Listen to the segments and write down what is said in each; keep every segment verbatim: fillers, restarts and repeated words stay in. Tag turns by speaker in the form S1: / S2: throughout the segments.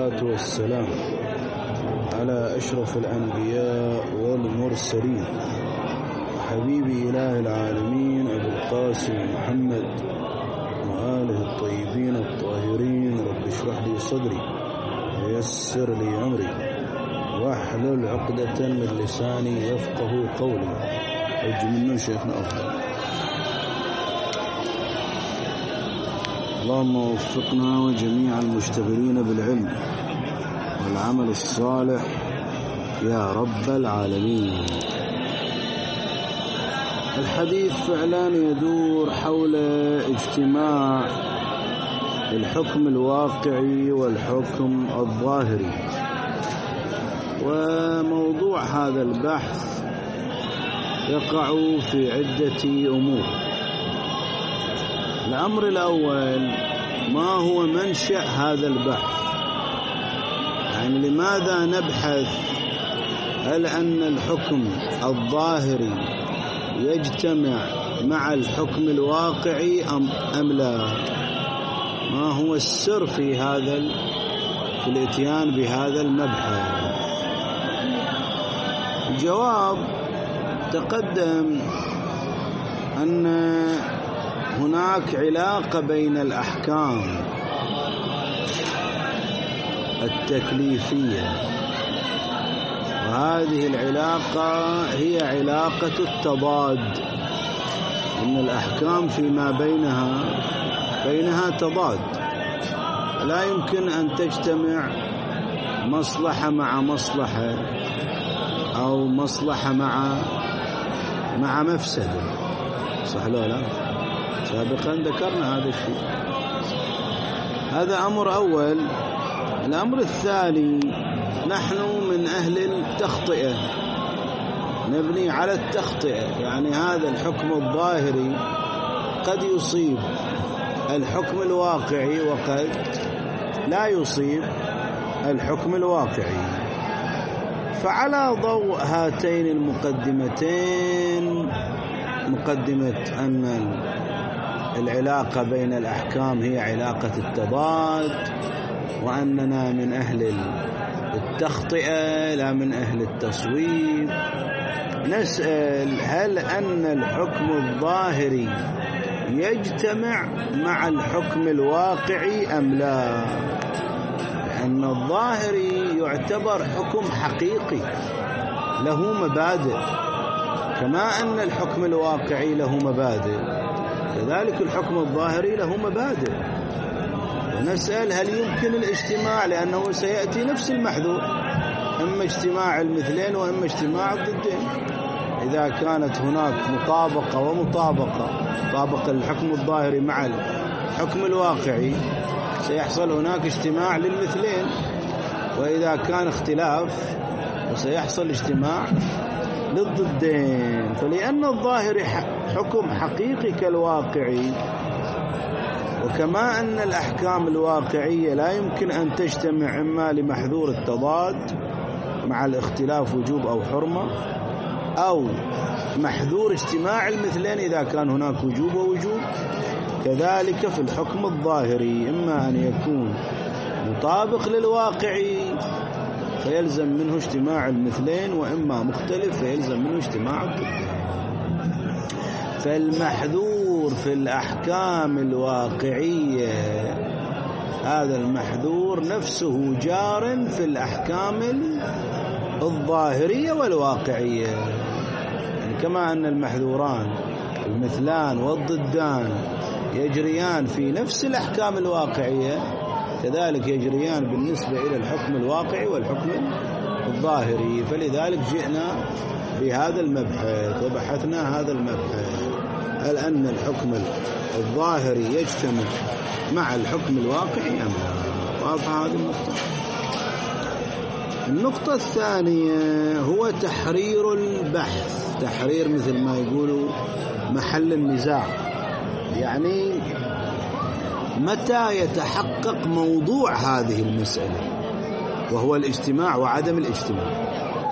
S1: والصلاة والسلام على أشرف الأنبياء والمرسلين حبيب إله العالمين أبو القاسم محمد وآله الطيبين الطاهرين. رب اشرح لي صدري ويسر لي أمري واحلل عقدة من لساني يفقه قولي. أرجو منه شيخنا أفضل. اللهم وفقنا وجميع المشتغلين بالعلم والعمل الصالح يا رب العالمين. الحديث فعلا يدور حول اجتماع الحكم الواقعي والحكم الظاهري، وموضوع هذا البحث يقع في عدة أمور. الأمر الأول، ما هو منشأ هذا البحث؟ يعني لماذا نبحث هل أن الحكم الظاهري يجتمع مع الحكم الواقعي أم, أم لا؟ ما هو السر في هذا في الاتيان بهذا المبحث؟ الجواب تقدم أن هناك علاقة بين الأحكام التكليفية، وهذه العلاقة هي علاقة التضاد، إن الأحكام فيما بينها بينها تضاد، لا يمكن أن تجتمع مصلحة مع مصلحة أو مصلحة مع مع مفسدة، صح لو لا؟ سابقا ذكرنا هذا الشيء. هذا أمر أول. الأمر الثاني، نحن من أهل التخطئة، نبني على التخطئة، يعني هذا الحكم الظاهري قد يصيب الحكم الواقعي وقد لا يصيب الحكم الواقعي. فعلى ضوء هاتين المقدمتين، مقدمة أن العلاقة بين الأحكام هي علاقة التضاد، وأننا من أهل التخطئة لا من أهل التصويب، نسأل هل أن الحكم الظاهري يجتمع مع الحكم الواقعي أم لا؟ لأن الظاهري يعتبر حكم حقيقي له مبادئ، كما أن الحكم الواقعي له مبادئ، كذلك الحكم الظاهري له مبادئ. ونسأل هل يمكن الاجتماع، لأنه سيأتي نفس المحذور، إما اجتماع المثلين وإما اجتماع الضدين. إذا كانت هناك مطابقة ومطابقة، مطابقة الحكم الظاهري مع الحكم الواقعي، سيحصل هناك اجتماع للمثلين، وإذا كان اختلاف سيحصل اجتماع للضدين. فلأن الظاهر حكم حقيقي كالواقعي، وكما أن الأحكام الواقعية لا يمكن أن تجتمع إما لمحذور التضاد مع الاختلاف وجوب أو حرمة، أو محذور اجتماع المثلين إذا كان هناك وجوب ووجوب، كذلك في الحكم الظاهري إما أن يكون مطابق للواقعي فيلزم منه اجتماع المثلين، وإما مختلف فيلزم منه اجتماع الضدين. فالمحذور في الأحكام الواقعية هذا المحذور نفسه جار في الأحكام الظاهرية والواقعية، يعني كما أن المحذوران المثلان والضدان يجريان في نفس الأحكام الواقعية، كذلك يجريان بالنسبة إلى الحكم الواقعي والحكم الظاهري. فلذلك جئنا بهذا المبحث وبحثنا هذا المبحث، هل أن الحكم الظاهري يجتمع مع الحكم الواقعي أم لا؟ واضحة هذه النقطة. النقطة الثانية هو تحرير البحث، تحرير مثل ما يقولوا محل النزاع، يعني متى يتحقق موضوع هذه المسألة وهو الاجتماع وعدم الاجتماع.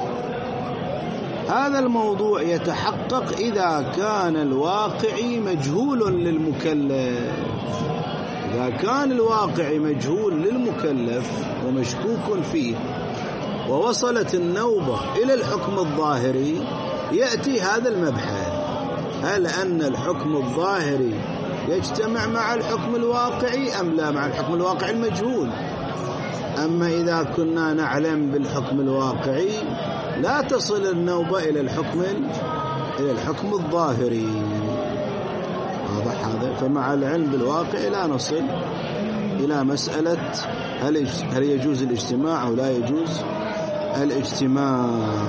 S1: هذا الموضوع يتحقق إذا كان الواقعي مجهول للمكلف، إذا إذا كان الواقع مجهول للمكلف ومشكوك فيه ووصلت النوبة إلى الحكم الظاهري، يأتي هذا المبحث: هل أن الحكم الظاهري يجتمع مع الحكم الواقعي أم لا مع الحكم الواقعي المجهول؟ أما إذا كنا نعلم بالحكم الواقعي لا تصل النوبة إلى الحكم إلى الحكم الظاهري. واضح هذا؟ فمع العلم بالواقع لا نصل إلى مسألة هل هل يجوز الاجتماع أو لا يجوز الاجتماع.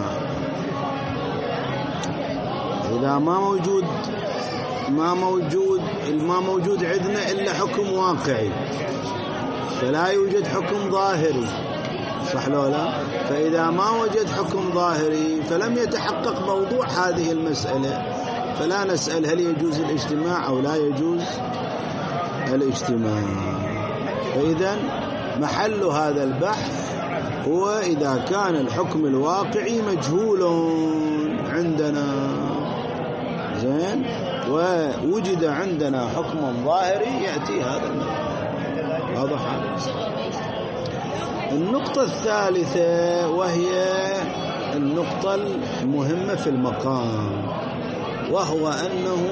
S1: إذا ما موجود ما موجود ما موجود عندنا إلا حكم واقعي فلا يوجد حكم ظاهري، صح لو لا؟ فإذا ما وجد حكم ظاهري فلم يتحقق موضوع هذه المسألة، فلا نسأل هل يجوز الاجتماع أو لا يجوز الاجتماع. فإذا محل هذا البحث هو إذا كان الحكم الواقعي مجهول عندنا، زين، ووجد عندنا حكم ظاهري يأتي هذا المعنى. واضح؟ النقطة الثالثة وهي النقطة المهمة في المقام، وهو أنه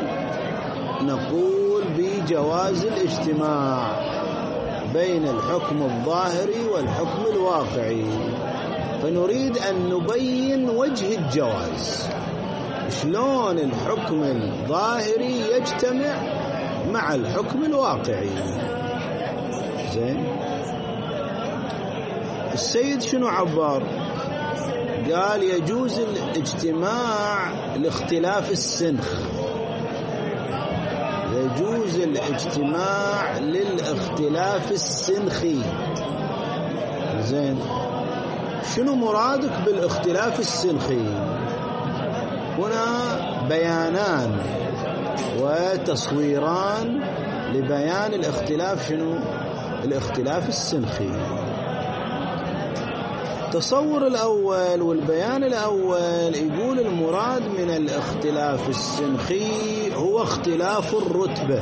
S1: نقول بجواز الاجتماع بين الحكم الظاهري والحكم الواقعي، فنريد أن نبين وجه الجواز، شلون الحكم الظاهري يجتمع مع الحكم الواقعي. زين، السيد شنو عبر؟ قال يجوز الاجتماع لاختلاف السنخ، يجوز الاجتماع للاختلاف السنخي. زين، شنو مرادك بالاختلاف السنخي؟ هنا بيانان وتصويران لبيان الاختلاف. شنو الاختلاف السنخي؟ التصور الأول والبيان الأول يقول المراد من الاختلاف السنخي هو اختلاف الرتبة،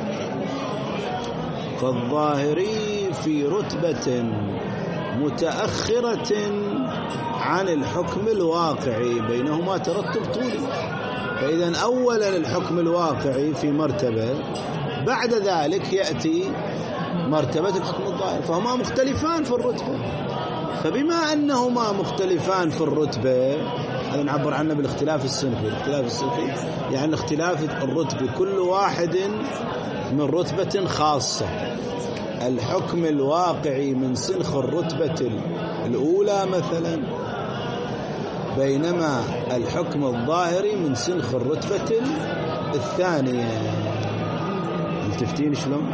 S1: فالظاهري في رتبة متأخرة عن الحكم الواقعي، بينهما ترتب طولي. فإذا أولا الحكم الواقعي في مرتبة، بعد ذلك يأتي مرتبة الحكم الظاهري، فهما مختلفان في الرتبة. فبما أنهما مختلفان في الرتبة، هذا نعبر عنه بالاختلاف السنخي. الاختلاف السنخي يعني اختلاف الرتبة، كل واحد من رتبة خاصة. الحكم الواقعي من سنخ الرتبة الأولى مثلا، بينما الحكم الظاهري من سنخ الرتبة الثانية. ملتفتين شلون؟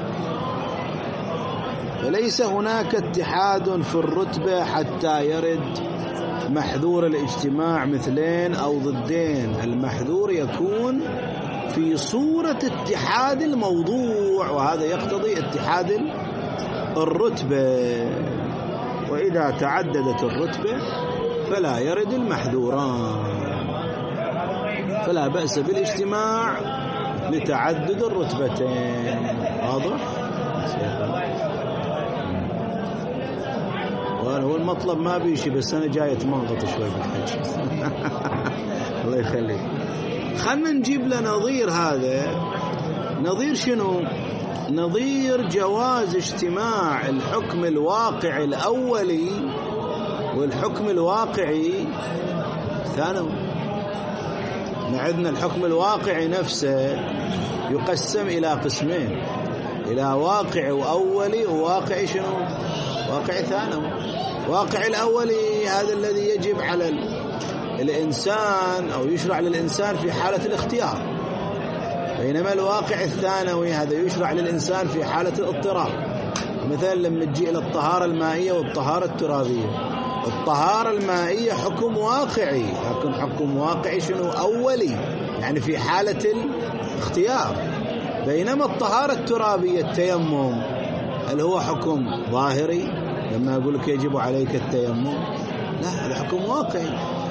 S1: فليس هناك اتحاد في الرتبة حتى يرد محذور الاجتماع مثلين أو ضدين. المحذور يكون في صورة اتحاد الموضوع، وهذا يقتضي اتحاد الرتبة. وإذا تعددت الرتبة فلا يرد المحذوران، فلا بأس بالاجتماع لتعدد الرتبتين. واضح؟ هو المطلب ما بيشي، بس أنا جاي أتمنغط شوي بالحج. الله يخليك. خلنا نجيب له نظير. هذا نظير شنو؟ نظير جواز اجتماع الحكم الواقعي الأولي والحكم الواقعي الثانوي. عندنا الحكم الواقعي نفسه يقسم إلى قسمين، إلى واقعي وأولي وواقعي شنو؟ واقعي ثانوي. واقعي الأولي هذا الذي يجب على الإنسان أو يشرع للإنسان في حالة الاختيار، بينما الواقع الثانوي هذا يشرع للإنسان في حالة الاضطرار. مثلا لما تجي إلى الطهارة المائية والطهارة الترابية، الطهارة المائية حكم واقعي، لكن حكم واقعي شنو؟ أولي، يعني في حالة الاختيار. بينما الطهارة الترابية التيمم هل هو حكم ظاهري؟ لما أقول لك يجب عليك التيمم، لا، هذا حكم واقعي.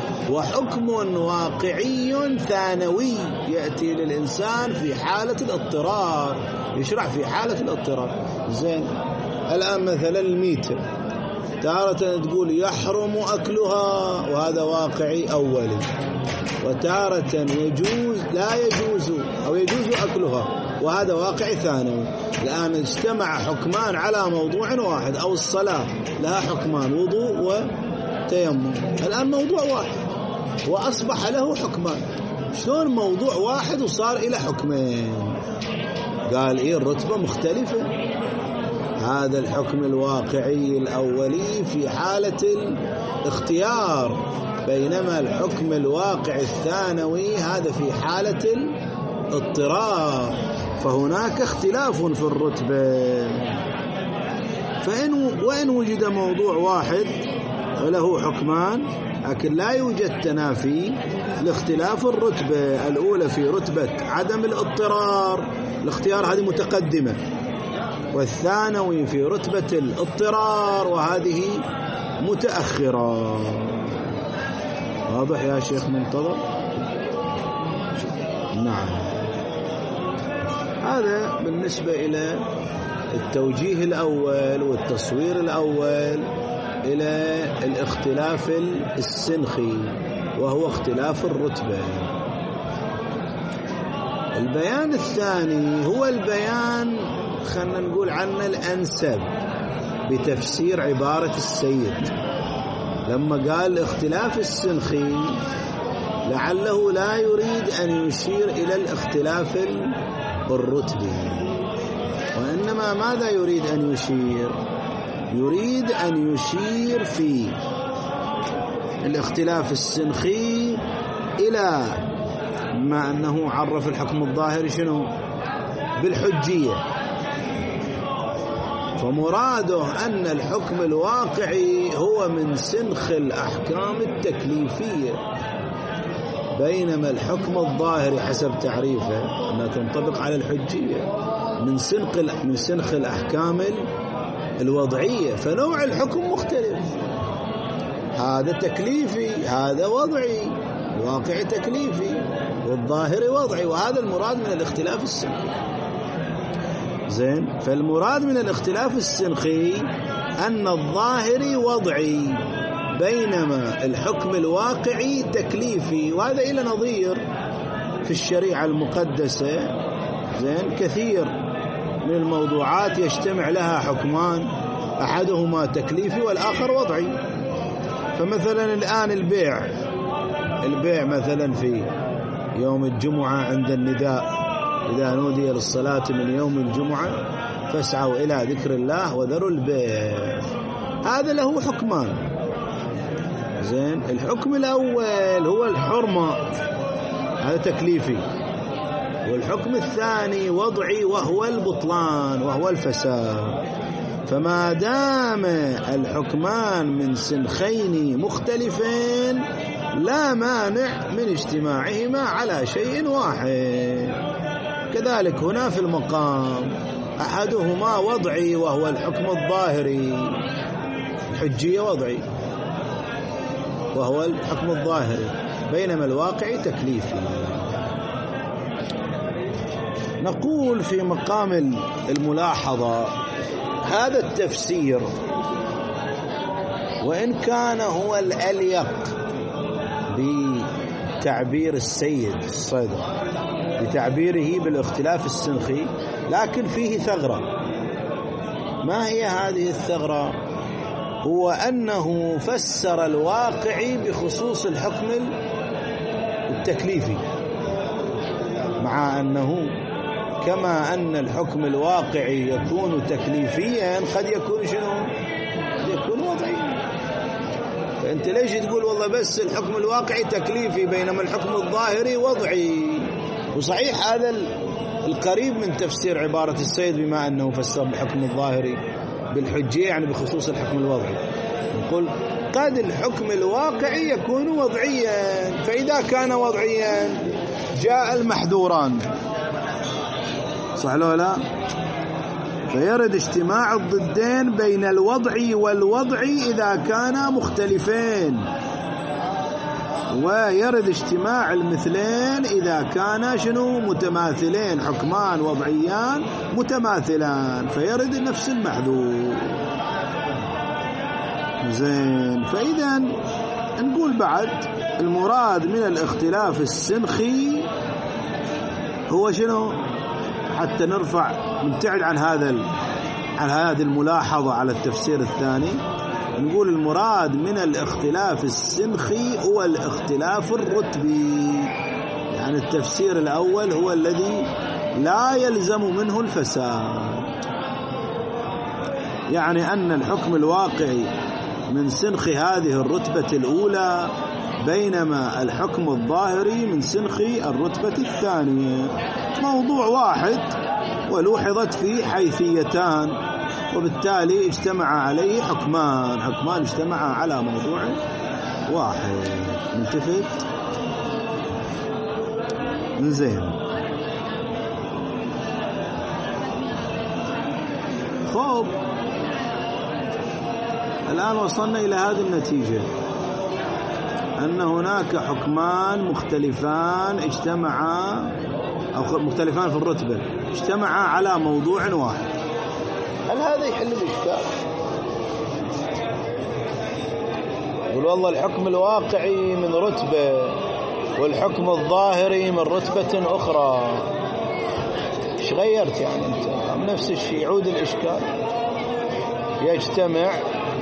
S1: وحكم واقعي ثانوي يأتي للإنسان في حالة الاضطرار، يشرع في حالة الاضطرار. زين، الآن مثلا الميتة تارة تقول يحرم أكلها وهذا واقعي أولي، وتارة يجوز لا يجوز أو يجوز أكلها وهذا واقعي ثانوي. الآن اجتمع حكمان على موضوع واحد، أو الصلاة لها حكمان وضوء وتيمم، الآن موضوع واحد وأصبح له حكمان. شلون موضوع واحد وصار إلى حكمين؟ قال إيه الرتبة مختلفة. هذا الحكم الواقعي الأولي في حالة الاختيار، بينما الحكم الواقعي الثانوي هذا في حالة الاضطرار، فهناك اختلاف في الرتبة. فإن وإن وجد موضوع واحد وله حكمان، لكن لا يوجد تنافي لاختلاف الرتبة. الأولى في رتبة عدم الاضطرار، الاختيار هذه متقدمة، والثانوي في رتبة الاضطرار وهذه متأخرة. واضح يا شيخ منتظر؟ نعم. هذا بالنسبة إلى التوجيه الأول والتصوير الأول إلى الاختلاف السنخي، وهو اختلاف الرتبة. البيان الثاني هو البيان خلنا نقول عنه الأنسب بتفسير عبارة السيد، لما قال الاختلاف السنخي لعله لا يريد أن يشير إلى الاختلاف الرتبي، وإنما ماذا يريد أن يشير؟ يريد أن يشير في الاختلاف السنخي إلى ما أنه عرف الحكم الظاهري شنو؟ بالحجية، فمراده أن الحكم الواقعي هو من سنخ الأحكام التكليفية، بينما الحكم الظاهري حسب تعريفه أنها تنطبق على الحجية من سنخ من سنخ الأحكام الوضعية. فنوع الحكم مختلف، هذا تكليفي، هذا وضعي، الواقعي تكليفي والظاهري وضعي، وهذا المراد من الاختلاف السنخي. زين، فالمراد من الاختلاف السنخي أن الظاهري وضعي بينما الحكم الواقعي تكليفي، وهذا إلى نظير في الشريعة المقدسة. زين، كثير من الموضوعات يجتمع لها حكمان، أحدهما تكليفي والآخر وضعي. فمثلا الآن البيع البيع مثلا في يوم الجمعة عند النداء، إذا نودي للصلاة من يوم الجمعة فاسعوا إلى ذكر الله وذروا البيع، هذا له حكمان. زين، الحكم الأول هو الحرمة، هذا تكليفي، والحكم الثاني وضعي وهو البطلان وهو الفساد. فما دام الحكمان من سنخين مختلفين لا مانع من اجتماعهما على شيء واحد. كذلك هنا في المقام أحدهما وضعي وهو الحكم الظاهري، الحجية وضعي وهو الحكم الظاهري، بينما الواقعي تكليفي. نقول في مقام الملاحظة هذا التفسير وإن كان هو الأليق بتعبير السيد الصدر بتعبيره بالاختلاف السنخي، لكن فيه ثغرة. ما هي هذه الثغرة؟ هو أنه فسر الواقعي بخصوص الحكم التكليفي، مع أنه كما أن الحكم الواقعي يكون تكليفيا قد يكون شنو؟ قد يكون وضعي. فأنت ليش تقول والله بس الحكم الواقعي تكليفي بينما الحكم الظاهري وضعي؟ وصحيح هذا القريب من تفسير عبارة السيد بما أنه فسر الحكم الظاهري بالحجية، يعني بخصوص الحكم الوضعي. نقول قد الحكم الواقعي يكون وضعيا، فإذا كان وضعيا جاء المحذوران، صح لو لا؟ فيرد اجتماع الضدين بين الوضعي والوضعي إذا كانا مختلفين. ويرد اجتماع المثلين إذا كان شنو متماثلين، حكمان وضعيان متماثلان، فيرد نفس المحذور. زين، فإذا نقول بعد المراد من الاختلاف السنخي هو شنو، حتى نرفع نبتعد عن هذا عن هذه الملاحظة على التفسير الثاني. نقول المراد من الاختلاف السنخي هو الاختلاف الرتبي، يعني التفسير الأول هو الذي لا يلزم منه الفساد، يعني أن الحكم الواقعي من سنخ هذه الرتبة الأولى، بينما الحكم الظاهري من سنخ الرتبة الثانية. موضوع واحد ولوحظت فيه حيثيتان، وبالتالي اجتمع عليه حكمان حكمان اجتمعا على موضوع واحد. نتفق؟ زين، خوب الآن وصلنا إلى هذه النتيجة، أن هناك حكمان مختلفان اجتمعا أو مختلفان في الرتبة اجتمعا على موضوع واحد. هل هذا يحل الإشكال؟ يقول والله الحكم الواقعي من رتبة والحكم الظاهري من رتبة أخرى، إيش غيرت يعني أنت؟ نفس الشيء، يعود الإشكال، يجتمع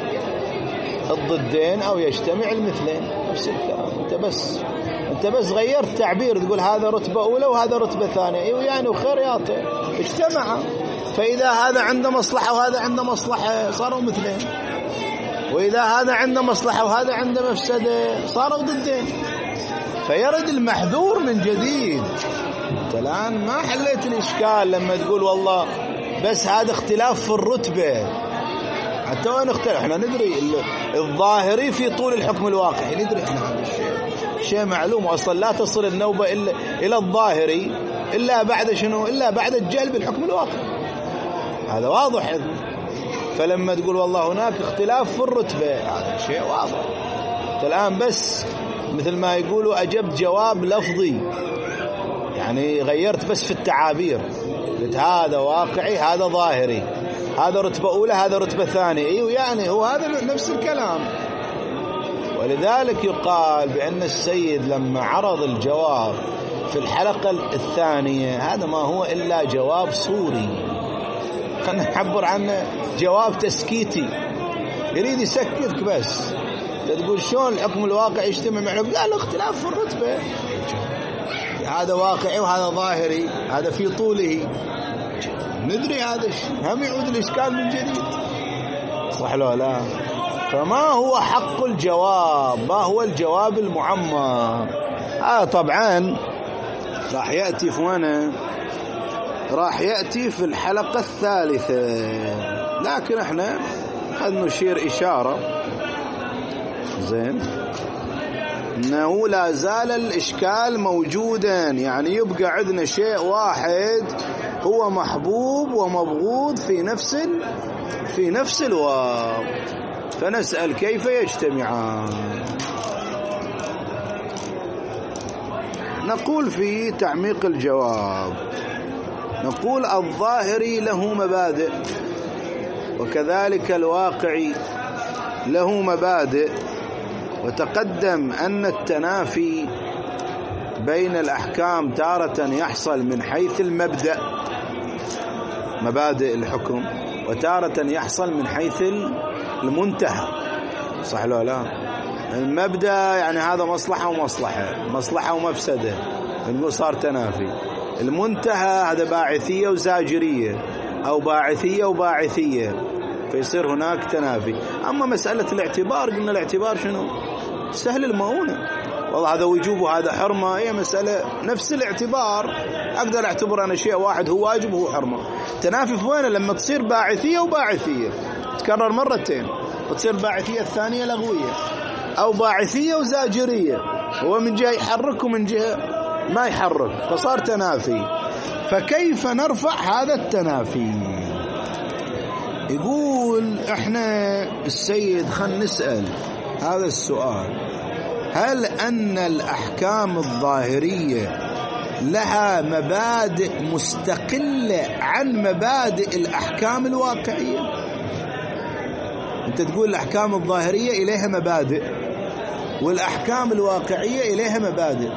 S1: الضدين أو يجتمع المثلين، نفس الكلام. أنت بس أنت بس غيرت تعبير، تقول هذا رتبة أولى وهذا رتبة ثانية، أيوة يعني وخيرياته اجتمع، فإذا هذا عنده مصلحة وهذا عنده مصلحة صاروا مثلين، وإذا هذا عنده مصلحة وهذا عنده مفسدة صاروا ضدين، فيرد المحذور من جديد. أنت الآن ما حليت الإشكال لما تقول والله بس هذا اختلاف في الرتبة، حتى وين اختلف. احنا ندري الظاهري في طول الحكم الواقعي، ندري احنا هذا الشيء شيء معلوم، اصلا لا تصل النوبة الا الى الظاهري الا بعد شنو، الا بعد الجهل بالحكم الواقعي، هذا واضح. فلما تقول والله هناك اختلاف في الرتبة، هذا شيء واضح. الآن بس مثل ما يقولوا أجبت جواب لفظي، يعني غيرت بس في التعابير، قلت هذا واقعي هذا ظاهري، هذا رتبة أولى هذا رتبة ثانية، أيوه يعني هو هذا نفس الكلام. ولذلك يقال بأن السيد لما عرض الجواب في الحلقة الثانية هذا ما هو إلا جواب صوري، خلنا نعبر عنه جواب تسكيتي، يريد يسكتك بس. تقول شلون الحكم الواقعي يجتمع معه؟ قال اختلاف في الرتبة، هذا واقعي وهذا ظاهري، هذا في طوله، ندري هذا الشيء، هم يعود الإشكال من جديد، صح لا لا؟ فما هو حق الجواب؟ ما هو الجواب المعمر؟ آه طبعا راح يأتي في وانا راح يأتي في الحلقة الثالثة، لكن احنا قد نشير إشارة زين انه لا زال الاشكال موجودا، يعني يبقى عندنا شيء واحد هو محبوب ومبغوض في نفس في نفس الوقت، فنسأل كيف يجتمعان. نقول في تعميق الجواب، نقول الظاهري له مبادئ وكذلك الواقعي له مبادئ، وتقدم أن التنافي بين الأحكام تارة يحصل من حيث المبدأ مبادئ الحكم، وتارة يحصل من حيث المنتهى، صح لا لا؟ المبدأ يعني هذا مصلحة ومصلحة، مصلحة ومفسدة، نقول صار تنافي. المنتهى هذا باعثية وزاجرية أو باعثية وباعثية، فيصير هناك تنافي. أما مسألة الاعتبار، قلنا الاعتبار شنو؟ سهل المؤونة، والله هذا وجوب وهذا حرمة، هي مسألة نفس الاعتبار، أقدر أعتبر أنا شيء واحد هو واجب وهو حرمة. تنافي في وين؟ لما تصير باعثية وباعثية، تكرر مرتين، وتصير باعثية الثانية لغوية، أو باعثية وزاجرية، هو من جهة يحرك ومن جهة ما يحرك، فصار تنافي. فكيف نرفع هذا التنافي؟ يقول احنا السيد خلنا نسأل هذا السؤال، هل أن الأحكام الظاهرية لها مبادئ مستقلة عن مبادئ الأحكام الواقعية؟ أنت تقول الأحكام الظاهرية إليها مبادئ والأحكام الواقعية إليها مبادئ،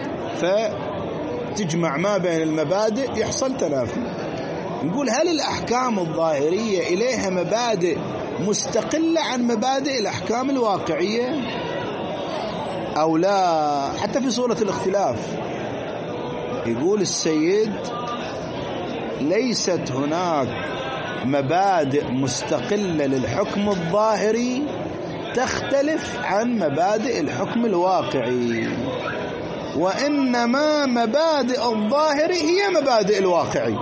S1: فتجمع ما بين المبادئ يحصل تنافي. نقول هل الأحكام الظاهرية إليها مبادئ مستقلة عن مبادئ الأحكام الواقعية أو لا؟ حتى في سورة الاختلاف يقول السيد ليست هناك مبادئ مستقلة للحكم الظاهري تختلف عن مبادئ الحكم الواقعي، وإنما مبادئ الظاهري هي مبادئ الواقعي.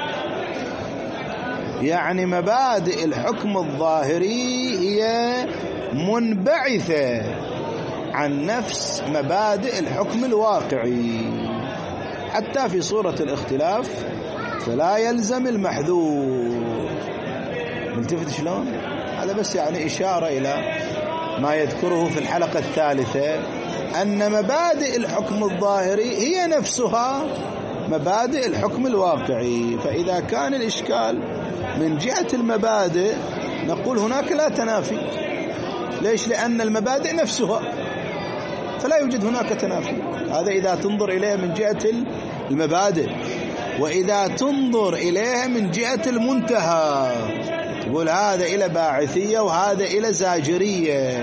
S1: يعني مبادئ الحكم الظاهري هي منبعثة عن نفس مبادئ الحكم الواقعي. حتى في سورة الاختلاف فلا يلزم المحذور. ملتفت شلون؟ هذا بس يعني إشارة إلى ما يذكره في الحلقة الثالثة، أن مبادئ الحكم الظاهري هي نفسها مبادئ الحكم الواقعي. فإذا كان الإشكال من جهة المبادئ نقول هناك لا تنافي. ليش؟ لأن المبادئ نفسها، فلا يوجد هناك تنافي. هذا إذا تنظر إليه من جهة المبادئ. وإذا تنظر إليه من جهة المنتهى تقول هذا إلى باعثية وهذا إلى زاجرية.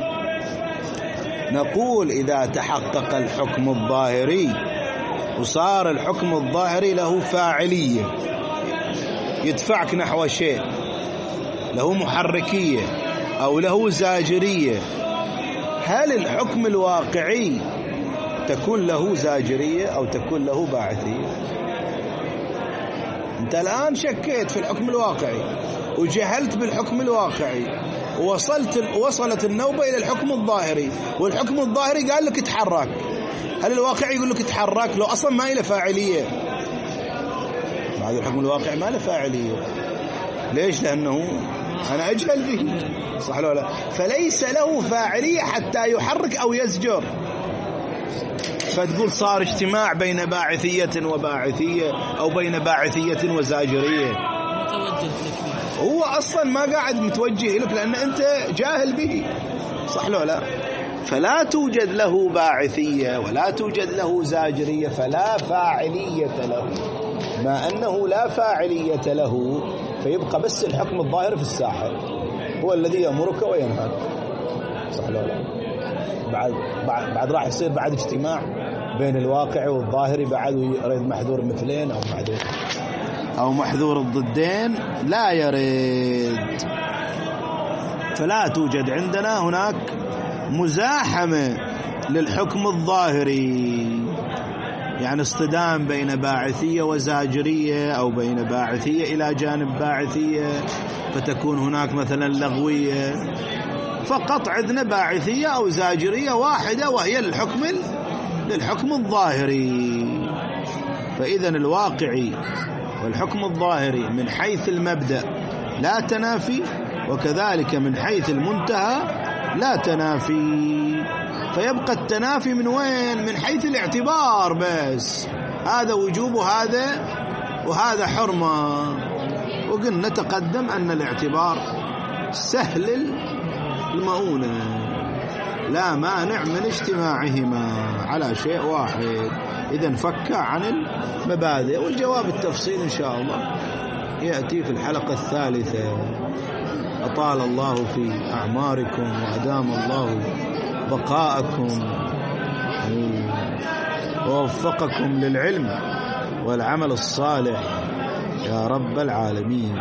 S1: نقول إذا تحقق الحكم الظاهري وصار الحكم الظاهري له فاعلية يدفعك نحو شيء، له محركية أو له زاجرية، هل الحكم الواقعي تكون له زاجرية أو تكون له باعثية؟ أنت الآن شكيت في الحكم الواقعي وجهلت بالحكم الواقعي ووصلت وصلت النوبة إلى الحكم الظاهري، والحكم الظاهري قال لك اتحرك. هل الواقعي يقول لك اتحرك لو أصلا ما له فاعلية؟ بعد الحكم الواقعي ما له فاعلية. ليش؟ لأنه أنا أجهل به، صح ولا لا؟ فليس له فاعلية حتى يحرك أو يزجر. فتقول صار اجتماع بين باعثية وباعثية أو بين باعثية وزاجرية. هو أصلا ما قاعد متوجه لك لأن أنت جاهل به، صح ولا لا؟ فلا توجد له باعثية ولا توجد له زاجرية، فلا فاعلية له. ما أنه لا فاعلية له فيبقى بس الحكم الظاهر في الساحة هو الذي يأمرك وينهاك، صح ولا لا؟ بعد بعد راح يصير بعد اجتماع بين الواقع والظاهري، بعد يريد محذور مثلين أو محذور أو محذور الضدين، لا يريد. فلا توجد عندنا هناك مزاحمة للحكم الظاهري، يعني اصطدام بين باعثية وزاجرية أو بين باعثية إلى جانب باعثية فتكون هناك مثلا لغوية. فقط عندنا باعثية أو زاجرية واحدة وهي للحكم للحكم الظاهري. فإذا الواقعي والحكم الظاهري من حيث المبدأ لا تنافي، وكذلك من حيث المنتهى لا تنافي. فيبقى التنافي من وين؟ من حيث الاعتبار بس، هذا وجوب وهذا وهذا حرمة. وقلنا تقدم أن الاعتبار سهل المؤونة، لا مانع من اجتماعهما على شيء واحد إذا انفك عن المبادئ. والجواب التفصيل إن شاء الله يأتي في الحلقة الثالثة. أطال الله في أعماركم وأدام الله بقاءكم ووفقكم للعلم والعمل الصالح يا رب العالمين.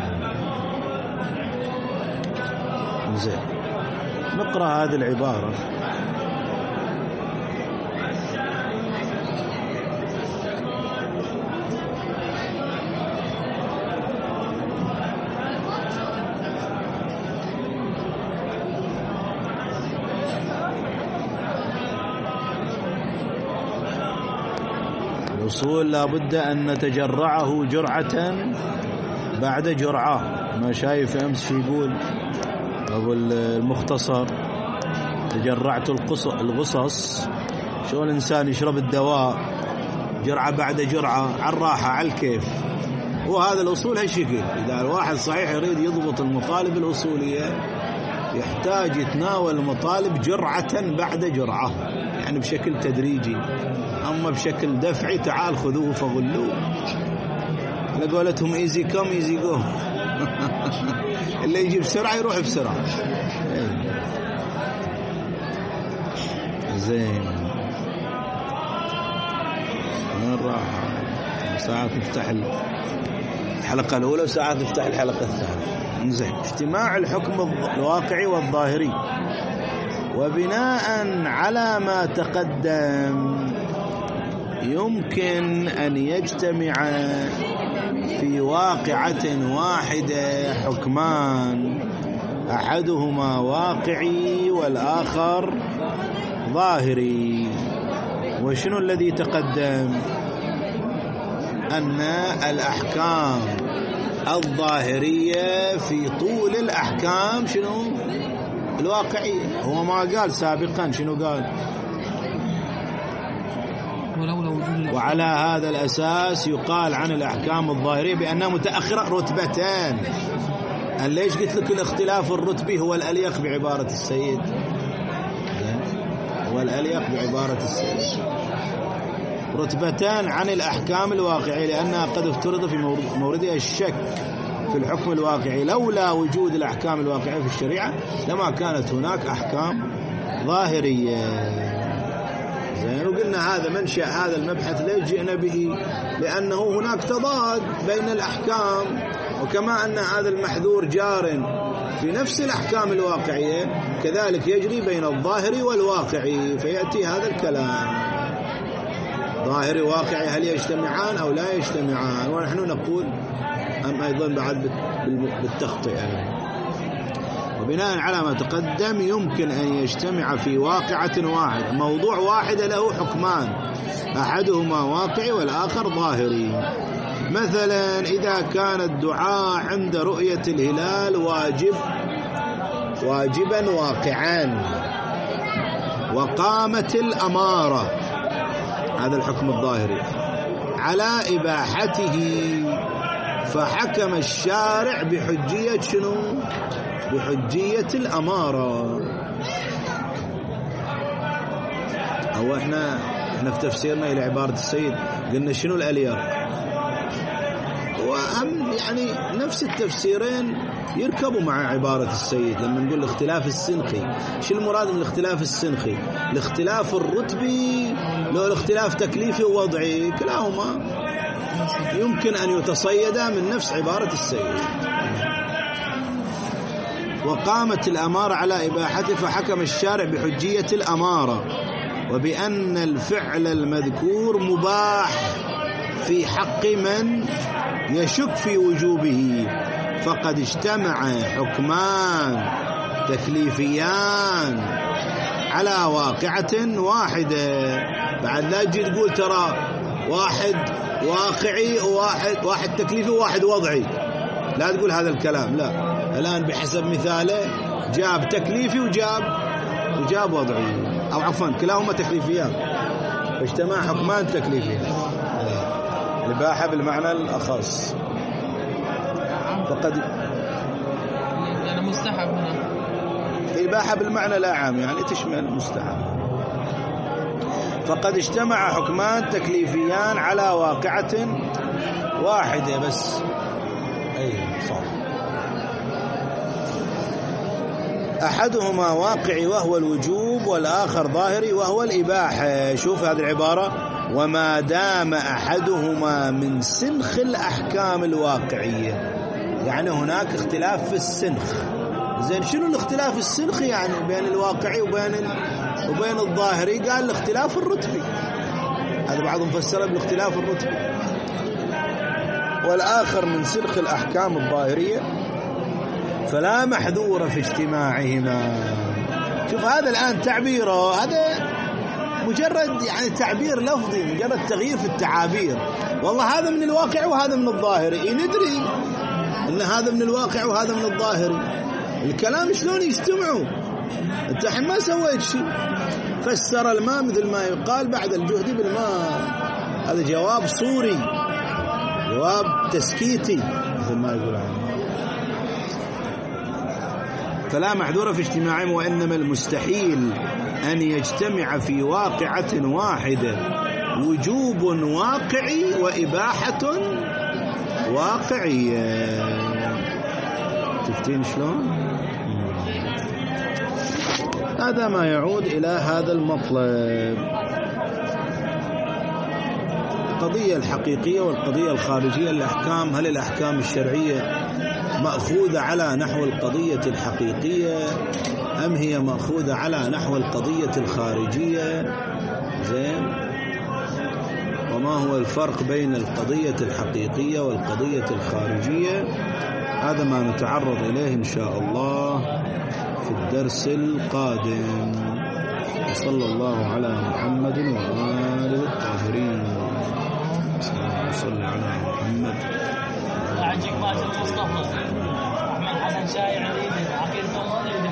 S1: زين، نقرأ هذه العبارة. الوصول لابد أن نتجرعه جرعة بعد جرعة. ما شايف أمس شو يقول أبو المختصر؟ تجرعت الغصص، شو الإنسان يشرب الدواء جرعة بعد جرعة على الراحة على الكيف. وهذا الأصول هالشكل. إذا الواحد صحيح يريد يضبط المطالب الأصولية يحتاج يتناول المطالب جرعة بعد جرعة، يعني بشكل تدريجي. أما بشكل دفعي تعال خذوه فغلوه، لقولتهم ايزي كم ايزي جو. اللي يجي بسرعة يروح بسرعة. زين، وين راح؟ ساعات نفتح الحلقة الأولى وساعات نفتح الحلقة الثانية. زين، اجتماع الحكم الواقعي والظاهري. وبناء على ما تقدم يمكن أن يجتمع في واقعة واحدة حكمان أحدهما واقعي والآخر ظاهري. وشنو الذي تقدم؟ أن الأحكام الظاهرية في طول الأحكام شنو؟ الواقعية. هو ما قال سابقا، شنو قال؟ وعلى هذا الأساس يقال عن الأحكام الظاهرية بأنها متأخرة رتبتان. ليش قلت لك الاختلاف الرتبي هو الأليق بعبارة السيد؟ هو الأليق بعبارة السيد. رتبتان عن الأحكام الواقعية لأنها قد افترض في موردها الشك في الحكم الواقعي. لولا وجود الأحكام الواقعية في الشريعة لما كانت هناك أحكام ظاهرية. زين، وقلنا هذا منشأ هذا المبحث ليش جئنا به؟ لأنه هناك تضاد بين الأحكام، وكما أن هذا المحذور جار في نفس الأحكام الواقعية كذلك يجري بين الظاهر والواقعي، فيأتي هذا الكلام. ظاهري واقعي هل يجتمعان أو لا يجتمعان؟ ونحن نقول أم أيضا بعد بالتخطئة. وبناء على ما تقدم يمكن أن يجتمع في واقعة واحدة، موضوع واحد له حكمان أحدهما واقعي والآخر ظاهري. مثلا إذا كان الدعاء عند رؤية الهلال واجب واجبا واقعا، وقامت الأمارة، هذا الحكم الظاهري، على إباحته، فحكم الشارع بحجية شنو؟ بحجية الأمارة. أو إحنا إحنا في تفسيرنا إلى عبارة السيد قلنا شنو الأليق، وهم يعني نفس التفسيرين يركبوا مع عبارة السيد. لما نقول الاختلاف السنخي، شو المراد من الاختلاف السنخي؟ الاختلاف الرتبي لو الاختلاف تكليفي ووضعي، كلاهما يمكن أن يتصيدا من نفس عبارة السيد. وقامت الأمارة على إباحته، فحكم الشارع بحجية الأمارة وبأن الفعل المذكور مباح في حق من يشك في وجوبه، فقد اجتمع حكمان تكليفيان على واقعة واحدة. بعد لا تجي تقول ترى واحد واقعي وواحد واحد تكليفي وواحد وضعي، لا تقول هذا الكلام. لا، الآن بحسب مثاله جاب تكليفي وجاب وجاب وضعي، أو عفوا كلاهما تكليفيان، فاجتمع حكمان تكليفيان، الإباحة بالمعنى الأخص. فقد
S2: يعني مستحب هنا،
S1: الإباحة بالمعنى لا عام، يعني تشمل مستحب. فقد اجتمع حكمان تكليفيان على واقعة واحدة بس. أي صح. أحدهما واقعي وهو الوجوب، والآخر ظاهري وهو الإباحة. شوف هذه العبارة، وما دام أحدهما من سنخ الأحكام الواقعية، يعني هناك اختلاف في السنخ. زين، شنو الاختلاف السنخي؟ يعني بين الواقعي وبين وبين الظاهري. قال الاختلاف الرتبي، هذا بعضهم فسره بالاختلاف الرتبي. والآخر من سنخ الأحكام الظاهرية، فلا محذور في اجتماعهما. شوف هذا الآن تعبيره، هذا مجرد يعني تعبير لفظي، مجرد تغيير في التعابير. والله هذا من الواقع وهذا من الظاهري، إيه ندري ان هذا من الواقع وهذا من الظاهري. الكلام شلون يجتمعوا؟ أنت الحين ما سويت شيء، فسر الماء مثل ما يقال بعد الجهد بالماء. هذا جواب صوري، جواب تسكيتي مثل ما يقول عنه. فلا معذور في اجتماعهم، وإنما المستحيل أن يجتمع في واقعة واحدة وجوب واقعي وإباحة واقعية. شفتين شلون؟ هذا ما يعود إلى هذا المطلب، القضية الحقيقية والقضية الخارجية. الأحكام، هل الأحكام الشرعية مأخوذة على نحو القضية الحقيقية أم هي مأخوذة على نحو القضية الخارجية؟ زين، وما هو الفرق بين القضية الحقيقية والقضية الخارجية؟ هذا ما نتعرض إليه إن شاء الله في الدرس القادم. وصلى الله على محمد وآله الطاهرين. صلى على محمد.
S3: أعجب ما مصطفى أحمد حسن شايع عقيدة